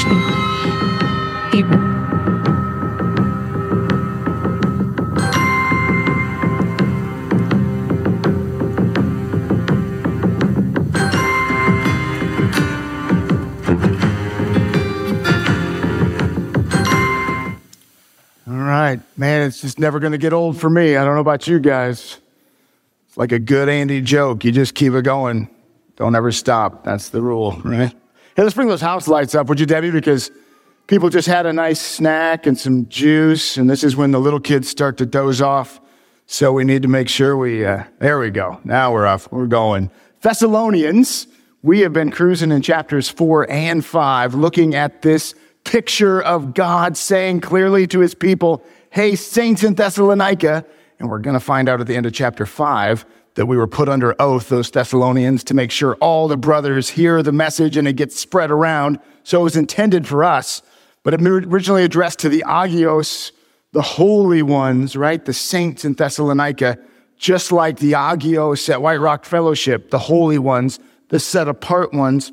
Man, it's just never going to get old for me. I don't know about you guys. It's like a good Andy joke. You just keep it going. Don't ever stop. That's the rule, right? Hey, let's bring those house lights up, would you, Debbie? Because people just had a nice snack and some juice, and this is when the little kids start to doze off. So we need to make sure there we go. Now we're off. We're going. Thessalonians, we have been cruising in chapters 4 and 5, looking at this picture of God saying clearly to his people, hey, saints in Thessalonica, and we're going to find out at the end of chapter 5 that we were put under oath, those Thessalonians, to make sure all the brothers hear the message and it gets spread around. So it was intended for us, but it originally addressed to the Agios, the holy ones, right? The saints in Thessalonica, just like the Agios at White Rock Fellowship, the holy ones, the set apart ones,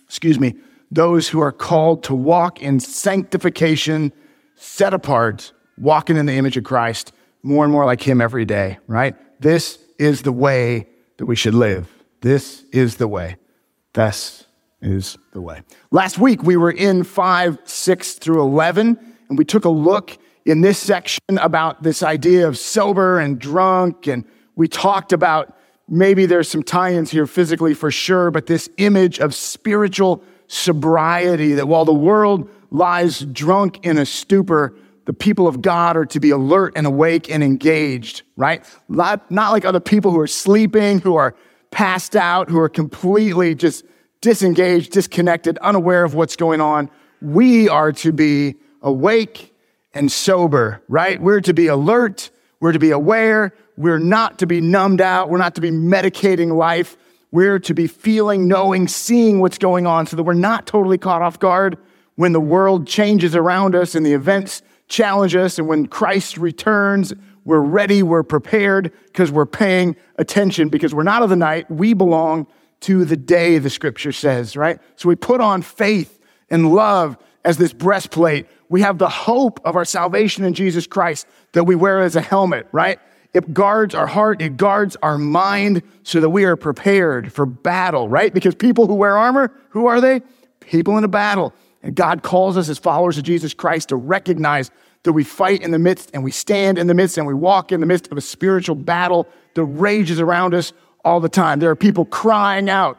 those who are called to walk in sanctification, set apart, walking in the image of Christ, more and more like him every day, right? This is the way that we should live. This is the way. This is the way. Last week, we were in 5, 6 through 11, and we took a look in this section about this idea of sober and drunk, and we talked about maybe there's some tie-ins here physically for sure, but this image of spiritual sobriety, that while the world lies drunk in a stupor, the people of God are to be alert and awake and engaged, right? Not like other people who are sleeping, who are passed out, who are completely just disengaged, disconnected, unaware of what's going on. We are to be awake and sober, right? We're to be alert. We're to be aware. We're not to be numbed out. We're not to be medicating life. We're to be feeling, knowing, seeing what's going on so that we're not totally caught off guard when the world changes around us and the events challenge us. And when Christ returns, we're ready, we're prepared because we're paying attention, because we're not of the night. We belong to the day, the scripture says, right? So we put on faith and love as this breastplate. We have the hope of our salvation in Jesus Christ that we wear as a helmet, right? It guards our heart, it guards our mind so that we are prepared for battle, right? Because people who wear armor, who are they? People in a battle. And God calls us as followers of Jesus Christ to recognize that we fight in the midst and we stand in the midst and we walk in the midst of a spiritual battle that rages around us all the time. There are people crying out.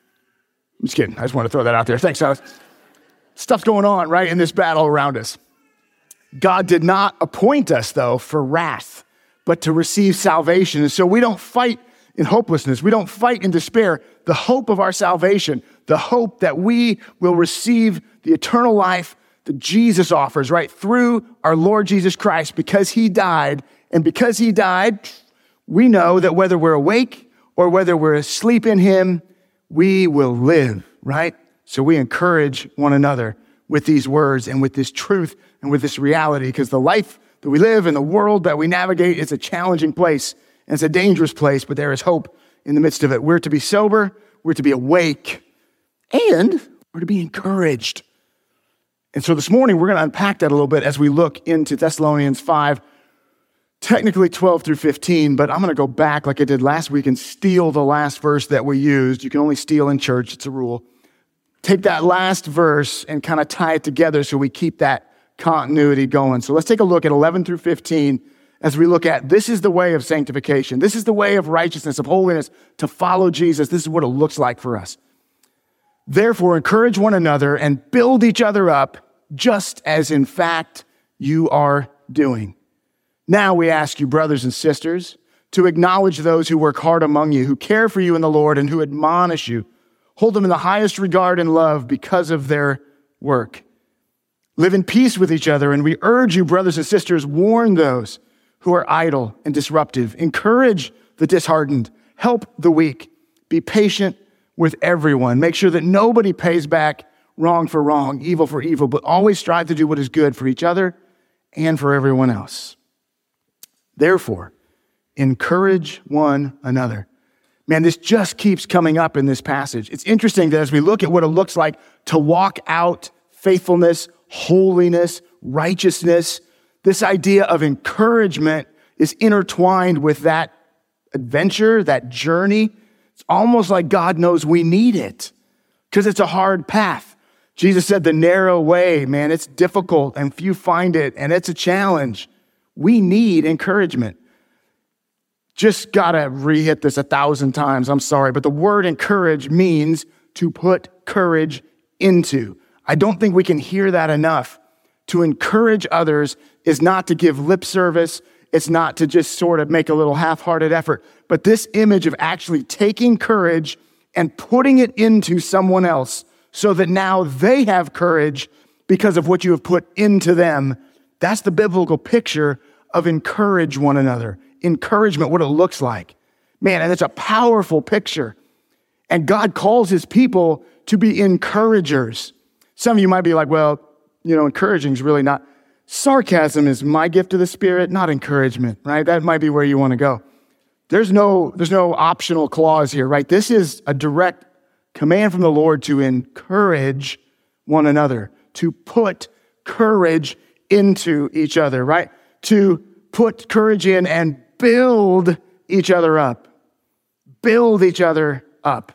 I'm just kidding. I just want to throw that out there. Thanks, Alex. Stuff's going on, right, in this battle around us. God did not appoint us, though, for wrath, but to receive salvation. And so we don't fight in hopelessness. We don't fight in despair. The hope of our salvation, the hope that we will receive the eternal life that Jesus offers, right, through our Lord Jesus Christ, because he died. And because he died, we know that whether we're awake or whether we're asleep in him, we will live, right? So we encourage one another with these words and with this truth and with this reality, because the life that we live in, the world that we navigate, is a challenging place and it's a dangerous place, but there is hope in the midst of it. We're to be sober, we're to be awake, and we're to be encouraged. And so this morning, we're going to unpack that a little bit as we look into Thessalonians 5, technically 12 through 15, but I'm going to go back like I did last week and steal the last verse that we used. You can only steal in church, it's a rule. Take that last verse and kind of tie it together so we keep that continuity going. So let's take a look at 11 through 15 as we look at this is the way of sanctification. This is the way of righteousness, of holiness, to follow Jesus. This is what it looks like for us. Therefore, encourage one another and build each other up, just as in fact you are doing. Now we ask you, brothers and sisters, to acknowledge those who work hard among you, who care for you in the Lord and who admonish you. Hold them in the highest regard and love because of their work. Live in peace with each other, and we urge you, brothers and sisters, warn those who are idle and disruptive. Encourage the disheartened. Help the weak. Be patient with everyone. Make sure that nobody pays back wrong for wrong, evil for evil, but always strive to do what is good for each other and for everyone else. Therefore, encourage one another. Man, this just keeps coming up in this passage. It's interesting that as we look at what it looks like to walk out faithfulness, holiness, righteousness. This idea of encouragement is intertwined with that adventure, that journey. It's almost like God knows we need it because it's a hard path. Jesus said the narrow way, man, it's difficult and few find it, and it's a challenge. We need encouragement. Just gotta re-hit this 1,000 times. I'm sorry, but the word encourage means to put courage into. I don't think we can hear that enough. To encourage others is not to give lip service. It's not to just sort of make a little half-hearted effort. But this image of actually taking courage and putting it into someone else so that now they have courage because of what you have put into them, that's the biblical picture of encourage one another. Encouragement, what it looks like. Man, and it's a powerful picture. And God calls his people to be encouragers. Some of you might be like, well, encouraging is really not. Sarcasm is my gift of the Spirit, not encouragement, right? That might be where you want to go. There's no optional clause here, right? This is a direct command from the Lord to encourage one another, to put courage into each other, right? To put courage in and build each other up. Build each other up.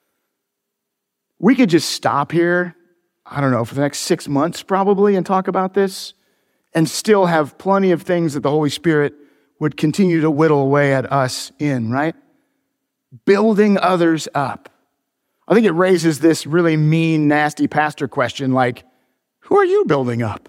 We could just stop here, I don't know, for the next 6 months probably and talk about this and still have plenty of things that the Holy Spirit would continue to whittle away at us in, right? Building others up. I think it raises this really mean, nasty pastor question like, who are you building up?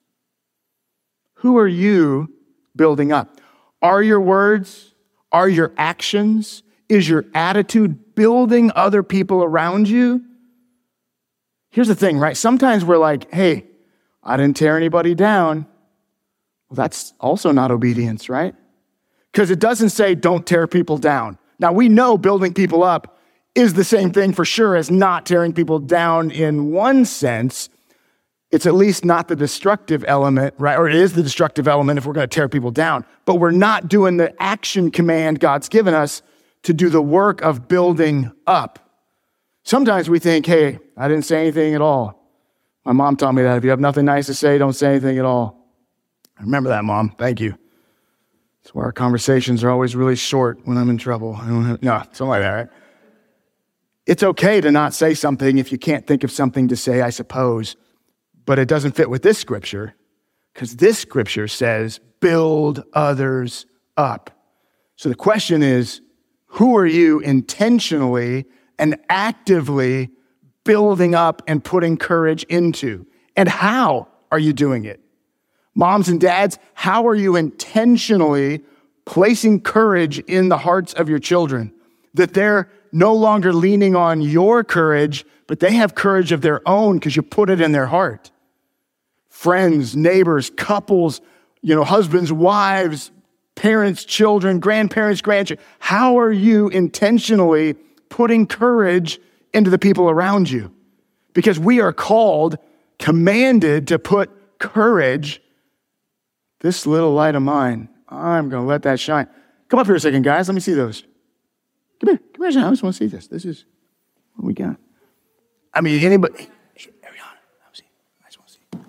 Who are you building up? Are your words, are your actions, is your attitude building other people around you? Here's the thing, right? Sometimes we're like, hey, I didn't tear anybody down. Well, that's also not obedience, right? Because it doesn't say don't tear people down. Now, we know building people up is the same thing for sure as not tearing people down in one sense. It's at least not the destructive element, right? Or it is the destructive element if we're going to tear people down. But we're not doing the action command God's given us to do the work of building up. Sometimes we think, hey, I didn't say anything at all. My mom taught me that. If you have nothing nice to say, don't say anything at all. I remember that, Mom. Thank you. That's why our conversations are always really short when I'm in trouble. Something like that, right? It's okay to not say something if you can't think of something to say, I suppose. But it doesn't fit with this scripture because this scripture says, build others up. So the question is, who are you intentionally and actively building up and putting courage into? And how are you doing it? Moms and dads, how are you intentionally placing courage in the hearts of your children? That they're no longer leaning on your courage, but they have courage of their own because you put it in their heart. Friends, neighbors, couples, husbands, wives, parents, children, grandparents, grandchildren. How are you intentionally putting courage into the people around you? Because we are commanded to put courage. This little light of mine, I'm going to let that shine. Come up here a second, guys. Let me see those. Come here, John. I just want to see this. This is what we got. I mean, anybody. Hey, Ariana, I just want to see.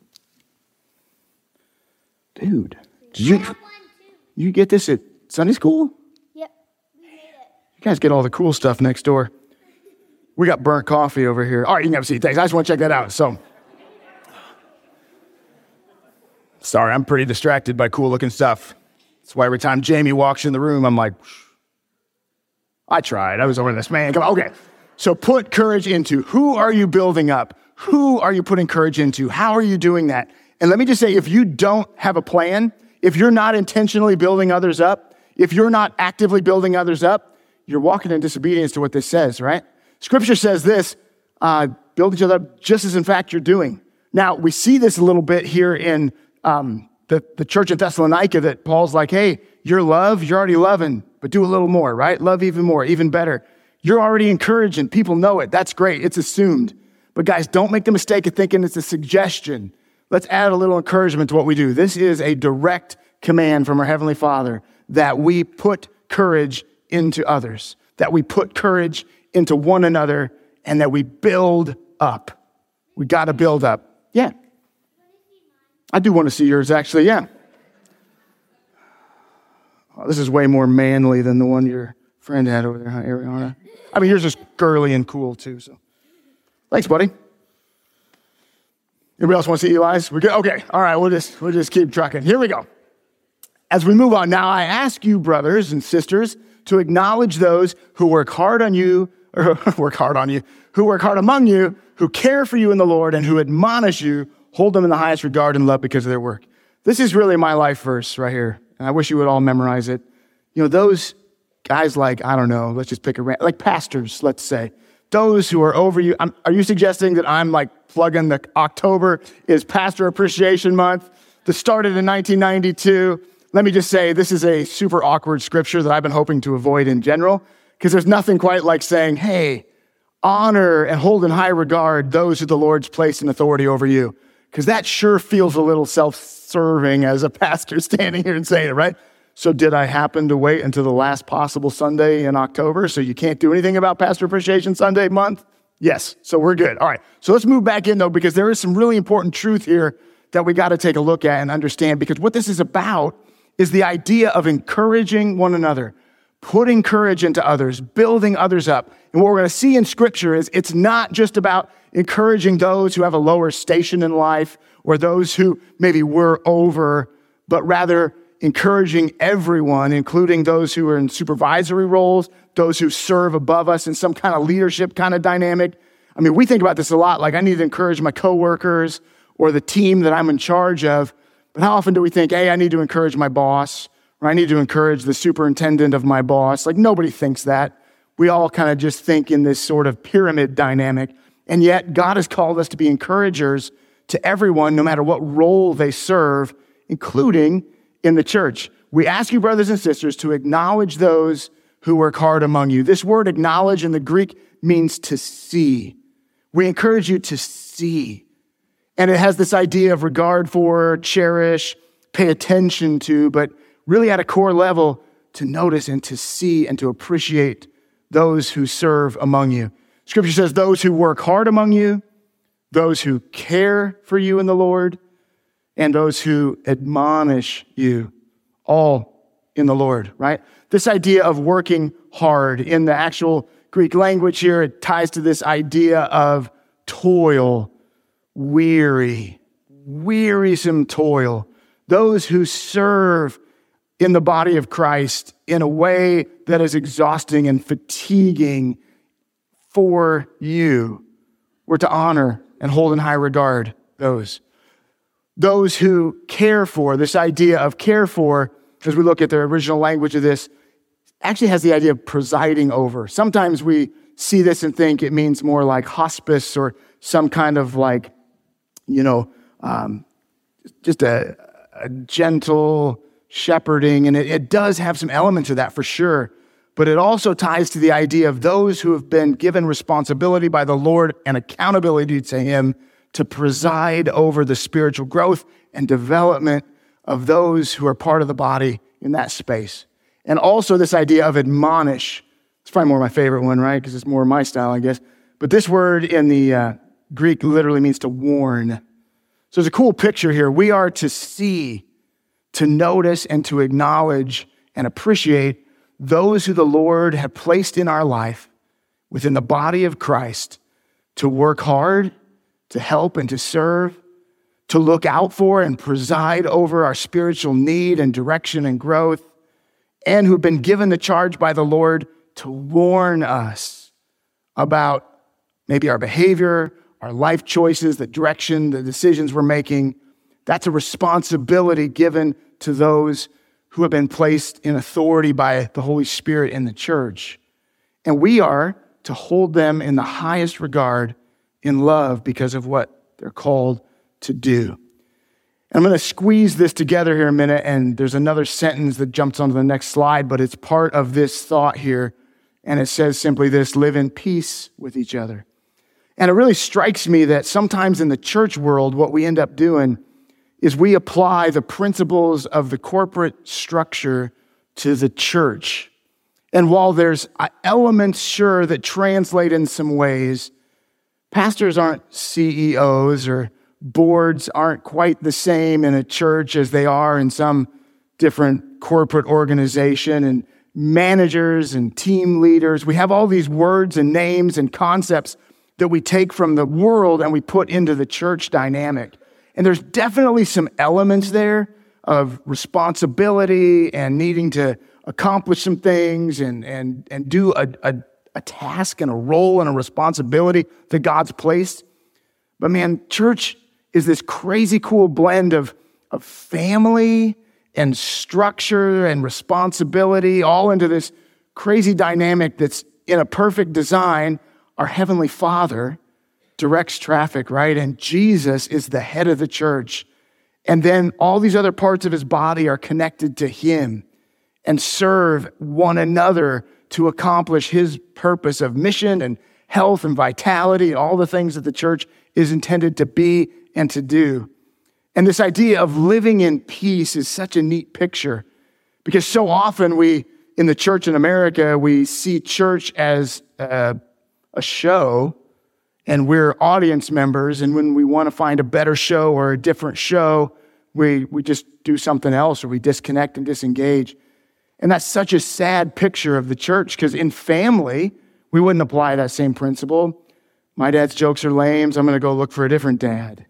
Dude, did you get this at Sunday school? Yep, we made it. You guys get all the cool stuff next door. We got burnt coffee over here. All right, you can have a seat. Thanks. I just want to check that out. Sorry, I'm pretty distracted by cool-looking stuff. That's why every time Jamie walks in the room, I'm like, I tried. I was over this. Man, come on. Okay. So put courage into. Who are you building up? Who are you putting courage into? How are you doing that? And let me just say, if you don't have a plan, if you're not intentionally building others up, if you're not actively building others up, you're walking in disobedience to what this says, right? Scripture says this, build each other up just as in fact you're doing. Now, we see this a little bit here in the church in Thessalonica that Paul's like, hey, your love, you're already loving, but do a little more, right? Love even more, even better. You're already encouraging. People know it. That's great. It's assumed. But guys, don't make the mistake of thinking it's a suggestion. Let's add a little encouragement to what we do. This is a direct command from our Heavenly Father that we put courage into others, that we put courage into one another, and that we build up. We got to build up. Yeah. I do want to see yours, actually, yeah. Oh, this is way more manly than the one your friend had over there, huh, Ariana? I mean, yours is girly and cool, too, so. Thanks, buddy. Anybody else want to see Eli's? We're good? Okay, all right, we'll just keep trucking. Here we go. As we move on, now I ask you, brothers and sisters, to acknowledge those who work hard among you, who care for you in the Lord, and who admonish you, hold them in the highest regard and love because of their work. This is really my life verse right here, and I wish you would all memorize it. You know, those guys like, I don't know, let's just pick like pastors, let's say, those who are over you. Are you suggesting that I'm like plugging the October is Pastor Appreciation Month that started in 1992? Let me just say, this is a super awkward scripture that I've been hoping to avoid in general, because there's nothing quite like saying, hey, honor and hold in high regard those who the Lord's placed in authority over you. Because that sure feels a little self-serving as a pastor standing here and saying it, right? So did I happen to wait until the last possible Sunday in October so you can't do anything about Pastor Appreciation Sunday month? Yes, so we're good. All right, so let's move back in, though, because there is some really important truth here that we got to take a look at and understand, because what this is about is the idea of encouraging one another, putting courage into others, building others up. And what we're going to see in Scripture is it's not just about encouraging those who have a lower station in life or those who maybe were over, but rather encouraging everyone, including those who are in supervisory roles, those who serve above us in some kind of leadership kind of dynamic. I mean, we think about this a lot, like I need to encourage my coworkers or the team that I'm in charge of. But how often do we think, hey, I need to encourage my boss, or I need to encourage the superintendent of my boss? Like, nobody thinks that. We all kind of just think in this sort of pyramid dynamic. And yet, God has called us to be encouragers to everyone, no matter what role they serve, including in the church. We ask you, brothers and sisters, to acknowledge those who work hard among you. This word acknowledge in the Greek means to see. We encourage you to see. And it has this idea of regard for, cherish, pay attention to, but really at a core level, to notice and to see and to appreciate those who serve among you. Scripture says those who work hard among you, those who care for you in the Lord, and those who admonish you, all in the Lord, right? This idea of working hard in the actual Greek language here, it ties to this idea of toil, wearisome toil. Those who serve in the body of Christ in a way that is exhausting and fatiguing for you. We're to honor and hold in high regard those. Those who care for, this idea of care for, as we look at the original language of this, actually has the idea of presiding over. Sometimes we see this and think it means more like hospice or some kind of like, just a gentle shepherding. And it does have some elements of that for sure. But it also ties to the idea of those who have been given responsibility by the Lord and accountability to Him to preside over the spiritual growth and development of those who are part of the body in that space. And also this idea of admonish. It's probably more my favorite one, right? Because it's more my style, I guess. But this word in the Greek literally means to warn. So there's a cool picture here. We are to see, to notice, and to acknowledge and appreciate those who the Lord have placed in our life within the body of Christ to work hard, to help and to serve, to look out for and preside over our spiritual need and direction and growth, and who've been given the charge by the Lord to warn us about maybe our behavior, our life choices, the direction, the decisions we're making. That's a responsibility given to those who have been placed in authority by the Holy Spirit in the church. And we are to hold them in the highest regard in love because of what they're called to do. And I'm going to squeeze this together here a minute, and there's another sentence that jumps onto the next slide, but it's part of this thought here, and it says simply this: live in peace with each other. And it really strikes me that sometimes in the church world, what we end up doing is we apply the principles of the corporate structure to the church. And while there's elements, sure, that translate in some ways, Pastors aren't CEOs, or boards aren't quite the same in a church as they are in some different corporate organization, and managers and team leaders. We have all these words and names and concepts that we take from the world and we put into the church dynamic. And there's definitely some elements there of responsibility and needing to accomplish some things and do a task and a role and a responsibility that God's placed. But man, church is this crazy cool blend of family and structure and responsibility, all into this crazy dynamic that's in a perfect design. Our Heavenly Father directs traffic, right? And Jesus is the head of the church. And then all these other parts of his body are connected to him and serve one another to accomplish his purpose of mission and health and vitality and all the things that the church is intended to be and to do. And this idea of living in peace is such a neat picture, because so often in the church in America, we see church as a show, and we're audience members, and when we want to find a better show or a different show, we just do something else, or we disconnect and disengage. And that's such a sad picture of the church, because in family, we wouldn't apply that same principle. My dad's jokes are lame, so I'm going to go look for a different dad,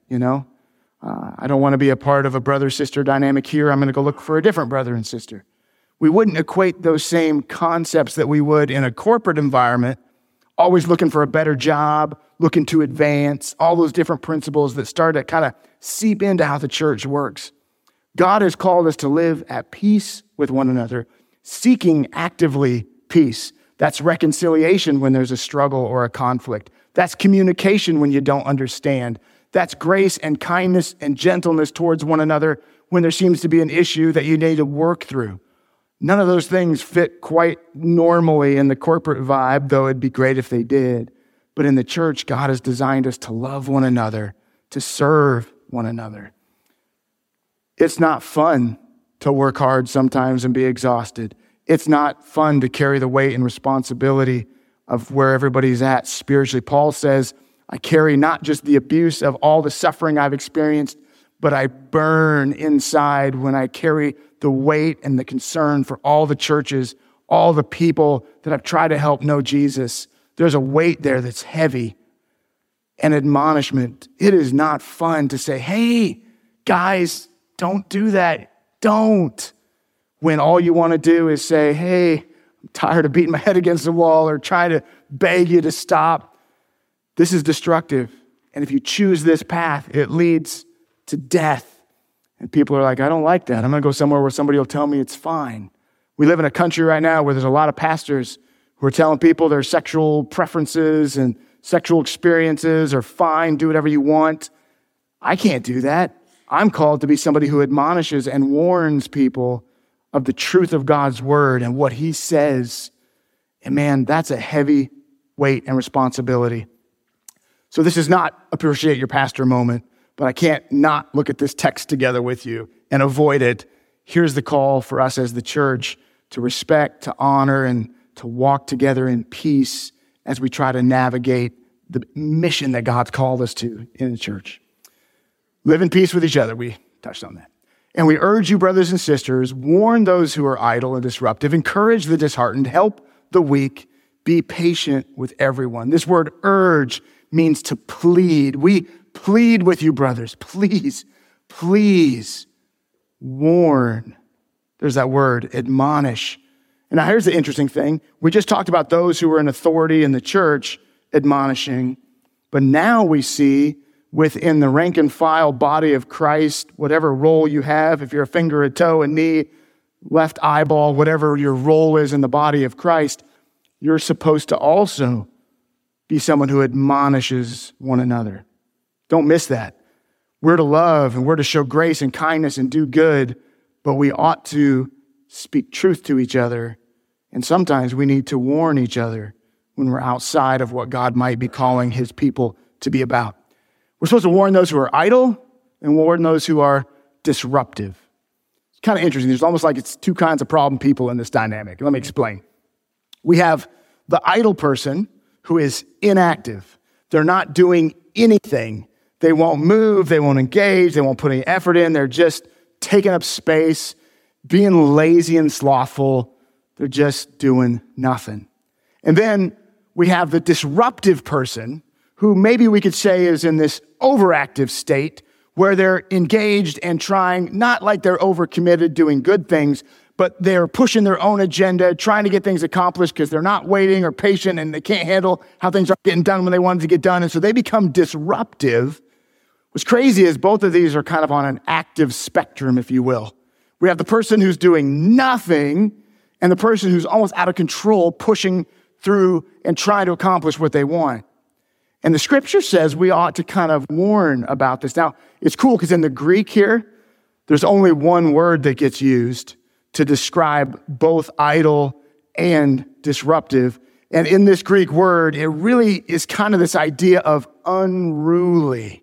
I don't want to be a part of a brother-sister dynamic here. I'm going to go look for a different brother and sister. We wouldn't equate those same concepts that we would in a corporate environment, always looking for a better job, looking to advance, all those different principles that start to kind of seep into how the church works. God has called us to live at peace with one another, seeking actively peace. That's reconciliation when there's a struggle or a conflict. That's communication when you don't understand. That's grace and kindness and gentleness towards one another when there seems to be an issue that you need to work through. None of those things fit quite normally in the corporate vibe, though it'd be great if they did. But in the church, God has designed us to love one another, to serve one another. It's not fun to work hard sometimes and be exhausted. It's not fun to carry the weight and responsibility of where everybody's at spiritually. Paul says, I carry not just the abuse of all the suffering I've experienced, but I burn inside when I carry the weight and the concern for all the churches, all the people that I've tried to help know Jesus. There's a weight there that's heavy. And admonishment. It is not fun to say, hey, guys, don't do that. Don't. When all you want to do is say, hey, I'm tired of beating my head against the wall, or try to beg you to stop. This is destructive. And if you choose this path, it leads to death. And people are like, I don't like that. I'm going to go somewhere where somebody will tell me it's fine. We live in a country right now where there's a lot of pastors who are telling people their sexual preferences and sexual experiences are fine, do whatever you want. I can't do that. I'm called to be somebody who admonishes and warns people of the truth of God's word and what he says. And man, that's a heavy weight and responsibility. So this is not appreciate your pastor moment, but I can't not look at this text together with you and avoid it. Here's the call for us as the church to respect, to honor, and to walk together in peace as we try to navigate the mission that God's called us to in the church. Live in peace with each other. We touched on that. And we urge you, brothers and sisters, warn those who are idle and disruptive, encourage the disheartened, help the weak, be patient with everyone. This word urge means to plead. We plead with you, brothers. Please warn. There's that word, admonish. And now here's the interesting thing. We just talked about those who are in authority in the church admonishing, but now we see within the rank and file body of Christ, whatever role you have, if you're a finger, a toe, a knee, left eyeball, whatever your role is in the body of Christ, you're supposed to also be someone who admonishes one another. Don't miss that. We're to love and we're to show grace and kindness and do good, but we ought to speak truth to each other. And sometimes we need to warn each other when we're outside of what God might be calling his people to be about. We're supposed to warn those who are idle and warn those who are disruptive. It's kind of interesting. There's almost like it's two kinds of problem people in this dynamic. Let me explain. We have the idle person who is inactive. They're not doing anything. They won't move, they won't engage, they won't put any effort in. They're just taking up space, being lazy and slothful. They're just doing nothing. And then we have the disruptive person who maybe we could say is in this overactive state where they're engaged and trying, not like they're overcommitted doing good things, but they're pushing their own agenda, trying to get things accomplished because they're not waiting or patient and they can't handle how things are getting done when they wanted to get done. And so they become disruptive. What's crazy is both of these are kind of on an active spectrum, if you will. We have the person who's doing nothing and the person who's almost out of control, pushing through and trying to accomplish what they want. And the scripture says we ought to kind of warn about this. Now, it's cool because in the Greek here, there's only one word that gets used to describe both idle and disruptive. And in this Greek word, it really is kind of this idea of unruly,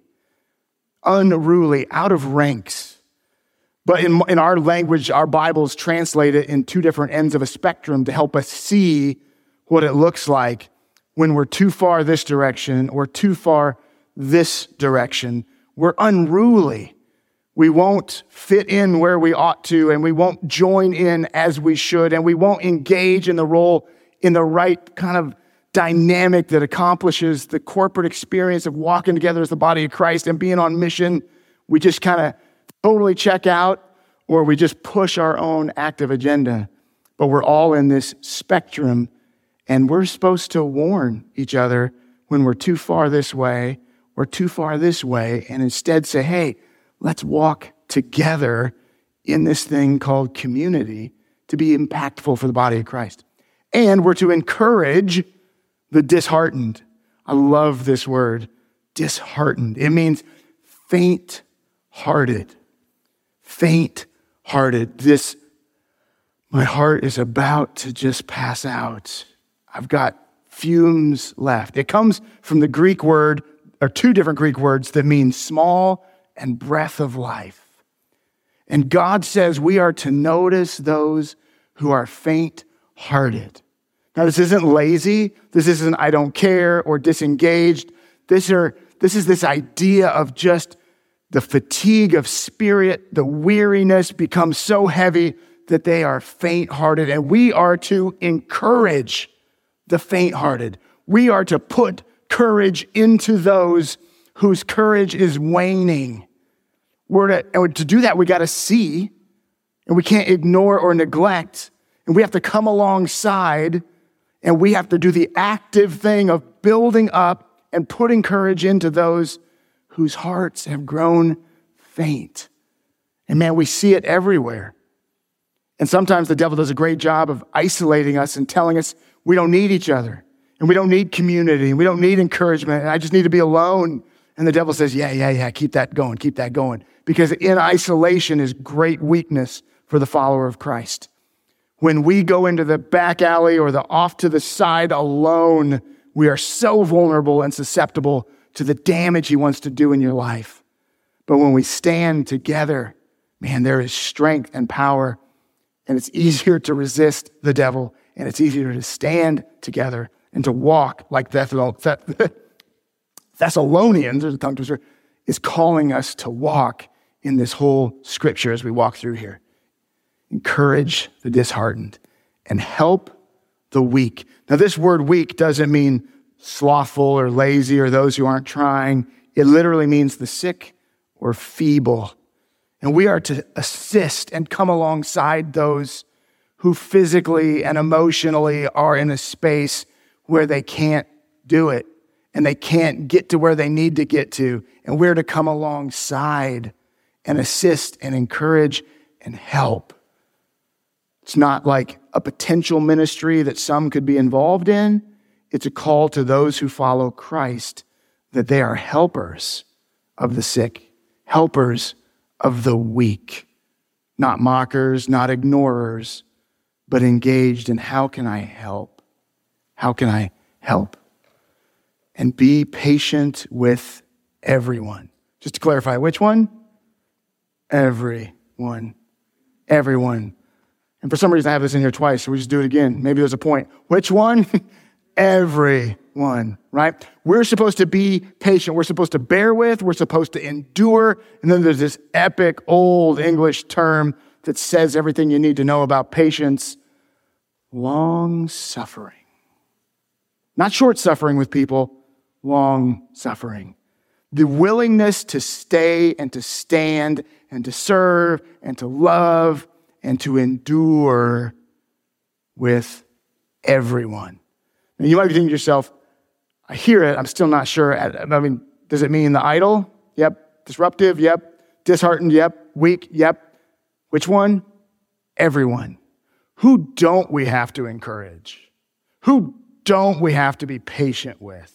out of ranks. But in our language, our Bibles translate it in two different ends of a spectrum to help us see what it looks like when we're too far this direction or too far this direction. We're unruly. We won't fit in where we ought to, and we won't join in as we should, and we won't engage in the role in the right kind of dynamic that accomplishes the corporate experience of walking together as the body of Christ and being on mission. We just kind of totally check out, or we just push our own active agenda. But we're all in this spectrum, and we're supposed to warn each other when we're too far this way or too far this way, and instead say, hey, let's walk together in this thing called community to be impactful for the body of Christ. And we're to encourage the disheartened. I love this word, disheartened. It means faint-hearted. Faint-hearted. My heart is about to just pass out. I've got fumes left. It comes from the Greek word, or two different Greek words that mean small and breath of life. And God says we are to notice those who are faint-hearted. Now, this isn't lazy. This isn't I don't care or disengaged. This is this idea of just the fatigue of spirit, the weariness becomes so heavy that they are faint-hearted. And we are to encourage the faint-hearted. We are to put courage into those whose courage is waning. And to do that, we got to see, and we can't ignore or neglect, and we have to come alongside, and we have to do the active thing of building up and putting courage into those whose hearts have grown faint. And man, we see it everywhere. And sometimes the devil does a great job of isolating us and telling us we don't need each other, and we don't need community, and we don't need encouragement, and I just need to be alone. And the devil says, yeah, keep that going. Because in isolation is great weakness for the follower of Christ. When we go into the back alley or the off to the side alone, we are so vulnerable and susceptible to the damage he wants to do in your life. But when we stand together, man, there is strength and power, and it's easier to resist the devil, and it's easier to stand together and to walk like Thessalonians, there's a tongue twister, is calling us to walk in this whole scripture as we walk through here. Encourage the disheartened and help the weak. Now, this word weak doesn't mean slothful or lazy or those who aren't trying. It literally means the sick or feeble. And we are to assist and come alongside those who physically and emotionally are in a space where they can't do it and they can't get to where they need to get to. And we're to come alongside and assist and encourage and help. It's not like a potential ministry that some could be involved in. It's a call to those who follow Christ that they are helpers of the sick, helpers of the weak, not mockers, not ignorers, but engaged in how can I help? How can I help? And be patient with everyone. Just to clarify, which one? Everyone. Everyone. And for some reason, I have this in here twice, so we just do it again. Maybe there's a point. Which one? everyone, right? We're supposed to be patient. We're supposed to bear with. We're supposed to endure. And then there's this epic old English term that says everything you need to know about patience: long suffering. Not short suffering with people, long suffering. The willingness to stay and to stand and to serve and to love and to endure with everyone. Now, you might be thinking to yourself, I hear it, I'm still not sure. I mean, does it mean the idle? Yep. Disruptive? Yep. Disheartened? Yep. Weak? Yep. Which one? Everyone. Who don't we have to encourage? Who don't we have to be patient with?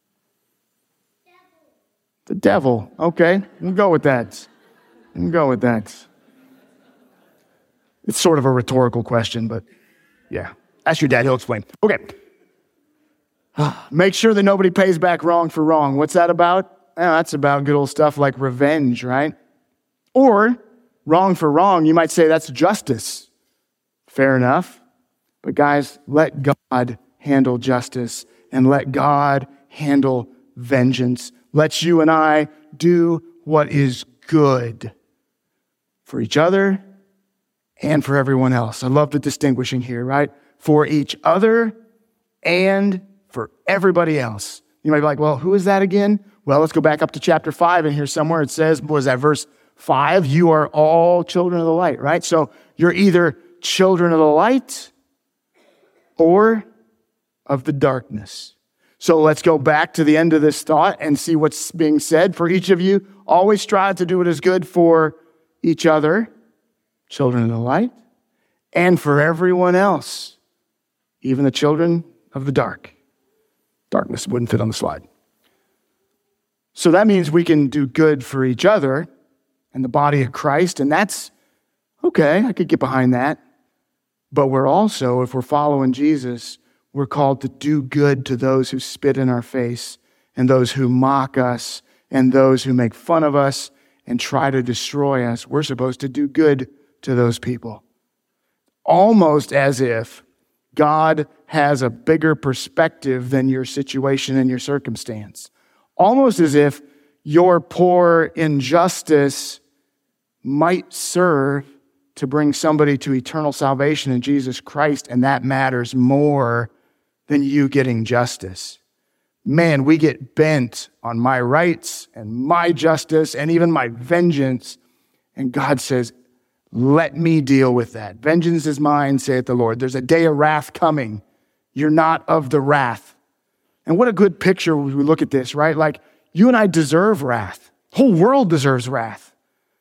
The devil. Okay, we'll go with that. It's sort of a rhetorical question, but yeah. Ask your dad, he'll explain. Okay. Make sure that nobody pays back wrong for wrong. What's that about? That's about good old stuff like revenge, right? Or wrong for wrong, you might say that's justice. Fair enough. But guys, let God handle justice and let God handle vengeance. Let you and I do what is good for each other and for everyone else. I love the distinguishing here, right? For each other and for everybody else. You might be like, well, who is that again? Well, let's go back up to chapter 5, and here somewhere it says, what is that, verse 5? You are all children of the light, right? So you're either children of the light or of the darkness. So let's go back to the end of this thought and see what's being said. For each of you, always strive to do what is good for each other, children of the light, and for everyone else, even the children of the dark. Darkness wouldn't fit on the slide. So that means we can do good for each other and the body of Christ, and that's okay, I could get behind that. But we're also, if we're following Jesus, we're called to do good to those who spit in our face and those who mock us and those who make fun of us and try to destroy us. We're supposed to do good to those people. Almost as if God has a bigger perspective than your situation and your circumstance. Almost as if your poor injustice might serve to bring somebody to eternal salvation in Jesus Christ, and that matters more than you getting justice. Man, we get bent on my rights and my justice and even my vengeance. And God says, let me deal with that. Vengeance is mine, saith the Lord. There's a day of wrath coming. You're not of the wrath. And what a good picture when we look at this, right? Like, you and I deserve wrath. The whole world deserves wrath.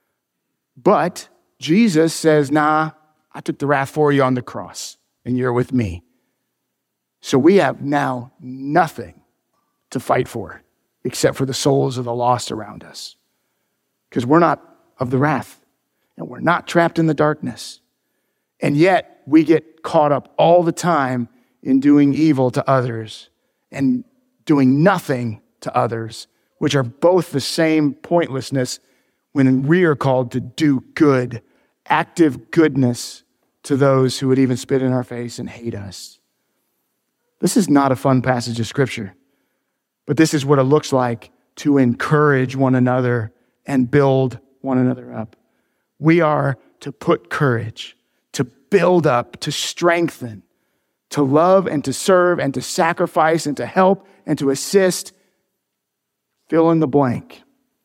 But Jesus says, nah, I took the wrath for you on the cross, and you're with me. So we have now nothing to fight for except for the souls of the lost around us. Because we're not of the wrath, and we're not trapped in the darkness. And yet we get caught up all the time in doing evil to others and doing nothing to others, which are both the same pointlessness when we are called to do good, active goodness to those who would even spit in our face and hate us. This is not a fun passage of Scripture, but this is what it looks like to encourage one another and build one another up. We are to put courage, to build up, to strengthen, to love and to serve and to sacrifice and to help and to assist. Fill in the blank.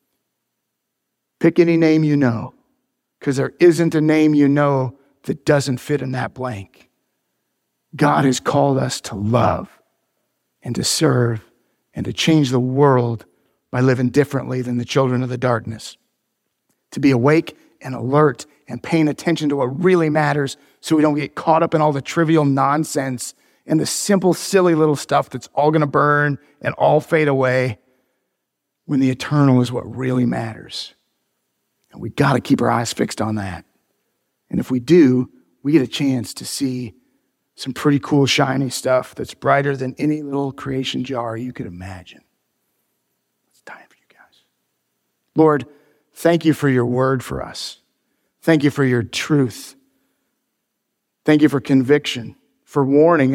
Pick any name you know, because there isn't a name you know that doesn't fit in that blank. God has called us to love and to serve and to change the world by living differently than the children of the darkness. To be awake and alert and paying attention to what really matters so we don't get caught up in all the trivial nonsense and the simple, silly little stuff that's all going to burn and all fade away when the eternal is what really matters. And we got to keep our eyes fixed on that. And if we do, we get a chance to see some pretty cool, shiny stuff that's brighter than any little creation jar you could imagine. It's time for you guys. Lord, thank you for your word for us. Thank you for your truth. Thank you for conviction, for warning,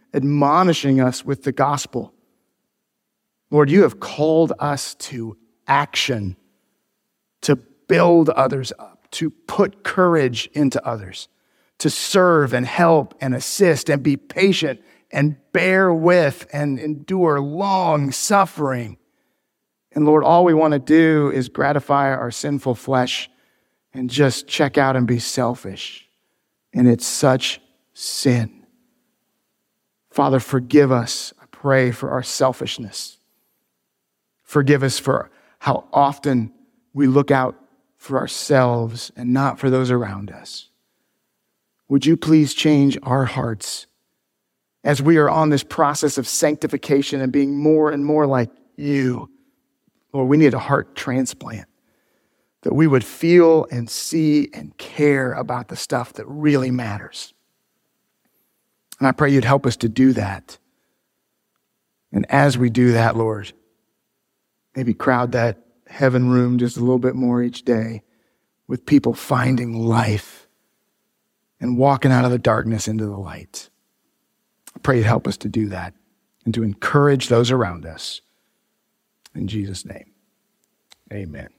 admonishing us with the gospel. Lord, you have called us to action, to build others up, to put courage into others, to serve and help and assist and be patient and bear with and endure long suffering. And Lord, all we want to do is gratify our sinful flesh and just check out and be selfish. And it's such sin. Father, forgive us, I pray, for our selfishness. Forgive us for how often we look out for ourselves and not for those around us. Would you please change our hearts as we are on this process of sanctification and being more and more like you? Lord, we need a heart transplant, that we would feel and see and care about the stuff that really matters. And I pray you'd help us to do that. And as we do that, Lord, maybe crowd that heaven room just a little bit more each day with people finding life and walking out of the darkness into the light. I pray you'd help us to do that and to encourage those around us. In Jesus' name, amen.